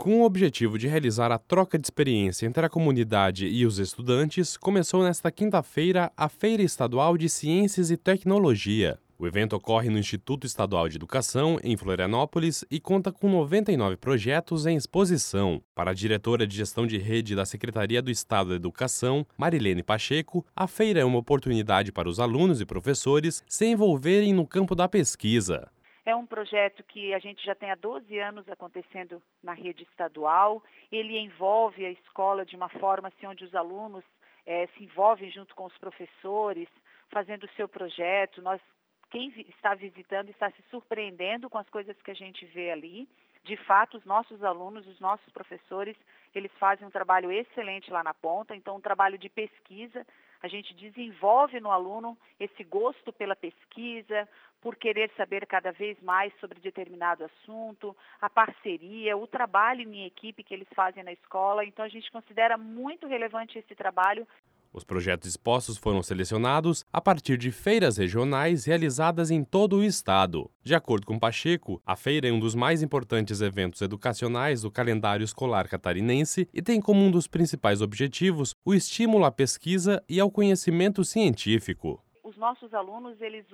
Com o objetivo de realizar a troca de experiência entre a comunidade e os estudantes, começou nesta quinta-feira a Feira Estadual de Ciências e Tecnologia. O evento ocorre no Instituto Estadual de Educação, em Florianópolis, e conta com 99 projetos em exposição. Para a diretora de Gestão de Rede da Secretaria do Estado da Educação, Marilene Pacheco, a feira é uma oportunidade para os alunos e professores se envolverem no campo da pesquisa. É um projeto que a gente já tem há 12 anos acontecendo na rede estadual. Ele envolve a escola de uma forma assim, onde os alunos se envolvem junto com os professores, fazendo o seu projeto. Quem está visitando está se surpreendendo com as coisas que a gente vê ali. De fato, os nossos alunos, os nossos professores, eles fazem um trabalho excelente lá na ponta. Então, um trabalho de pesquisa. A gente desenvolve no aluno esse gosto pela pesquisa, por querer saber cada vez mais sobre determinado assunto, a parceria, o trabalho em equipe que eles fazem na escola. Então, a gente considera muito relevante esse trabalho. Os projetos expostos foram selecionados a partir de feiras regionais realizadas em todo o estado. De acordo com Pacheco, a feira é um dos mais importantes eventos educacionais do calendário escolar catarinense e tem como um dos principais objetivos o estímulo à pesquisa e ao conhecimento científico. Os nossos alunos, eles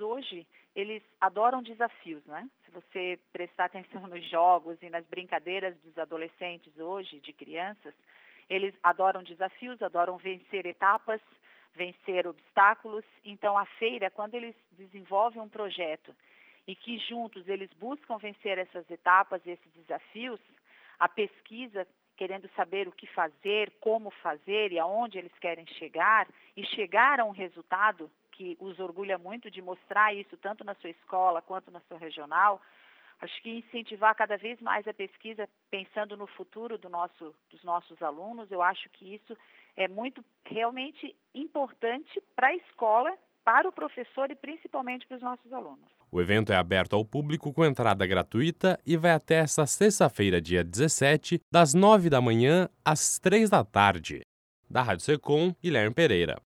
adoram desafios, né? Se você prestar atenção nos jogos e nas brincadeiras dos adolescentes hoje, de crianças, eles adoram desafios, adoram vencer etapas, vencer obstáculos. Então, a feira, quando eles desenvolvem um projeto e que juntos eles buscam vencer essas etapas, esses desafios, a pesquisa, querendo saber o que fazer, como fazer e aonde eles querem chegar, e chegar a um resultado que os orgulha muito de mostrar isso tanto na sua escola quanto na sua regional. Acho que incentivar cada vez mais a pesquisa, pensando no futuro dos nossos alunos, eu acho que isso é muito realmente importante para a escola, para o professor e principalmente para os nossos alunos. O evento é aberto ao público com entrada gratuita e vai até esta sexta-feira, dia 17, das 9 da manhã às 3 da tarde. Da Rádio Secom, Guilherme Pereira.